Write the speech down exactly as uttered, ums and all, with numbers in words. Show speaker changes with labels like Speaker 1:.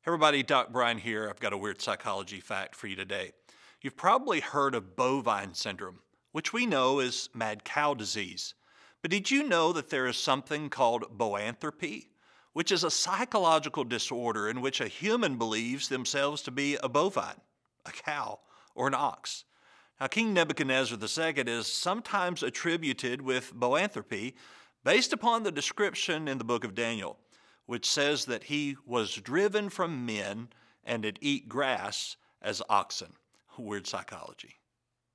Speaker 1: Everybody, Doc Brian here. I've got a weird psychology fact for you today. You've probably heard of bovine syndrome, which we know is mad cow disease. But did you know that there is something called boanthropy, which is a psychological disorder in which a human believes themselves to be a bovine, a cow, or an ox? Now, King Nebuchadnezzar the Second is sometimes attributed with boanthropy based upon the description in the book of Daniel, which says that he was driven from men and did eat grass as oxen. Weird psychology.